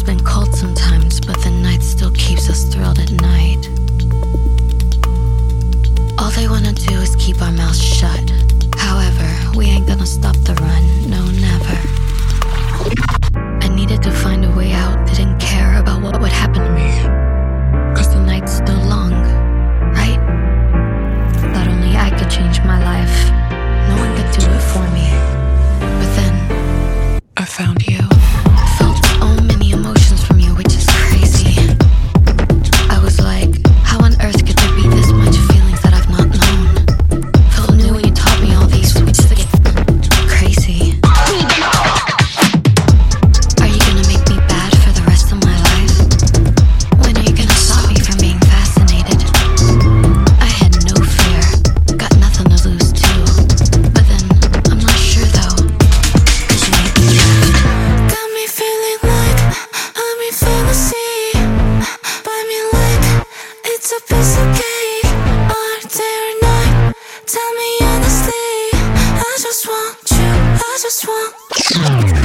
It's been cold sometimes, but the night still keeps us thrilled at night. All they wanna do is keep our mouths shut. However, we ain't gonna stop the run, no, never. I needed to find a way out, didn't care about what would happen to me. Cause the night's still long, right? Thought only I could change my life. No one could do it for me. But then, I found you. Felt so many emotions from you, which is crazy. I was like, how on earth could there be this much feelings that I've not known? Felt new when you taught me all these, which is crazy. Are you gonna make me bad for the rest of my life? When are you gonna stop me from being fascinated? I had no fear, got nothing to lose too. But then, I'm not sure though, cause you made me drift. Got me feeling like I'm in fantasy. Buy me like it's a piece of cake. All day or night, tell me honestly. I just want you, I just want you.